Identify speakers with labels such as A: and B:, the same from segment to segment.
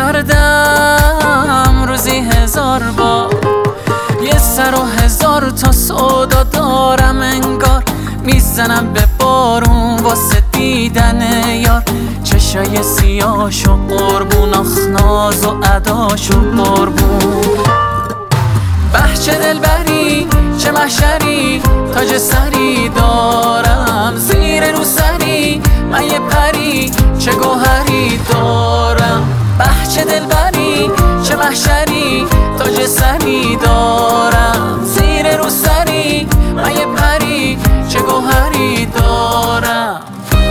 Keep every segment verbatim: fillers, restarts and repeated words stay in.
A: کردم روزی هزار بار، یه سر و هزار تا سودا دارم انگار، میزنم به بارون واسه دیدن یار. چشای سیاهشو قربون، آخ ناز و اداشو قربون. به چه دلبری چه محشری، تاج سری دارم زیر رو سری، من یه پری چه گوهری دارم. به چه دلبری چه محشری، تاج سری دارم زیر رو سری، من یه پری چه گوهری دارم.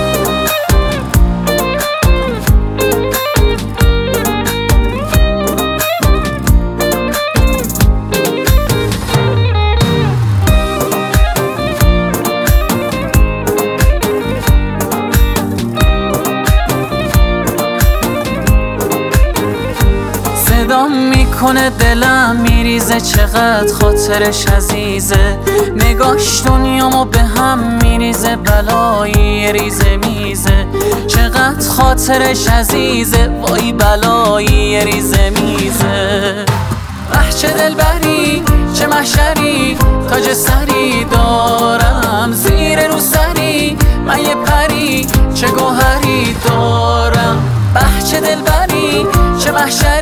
A: صدام میکنه دلم میریزه، چقدر خاطرش عزیزه، نگاش دنیامو به هم میریزه، بلایی ریزه میزه. چقدر خاطرش عزیزه، وای بلایی ریزه میزه. اه چه دلبری چه محشری، تاج سری دارم زیر رو سری، من یه پری چه گوهری دارم. به چه دلبری چه محشری،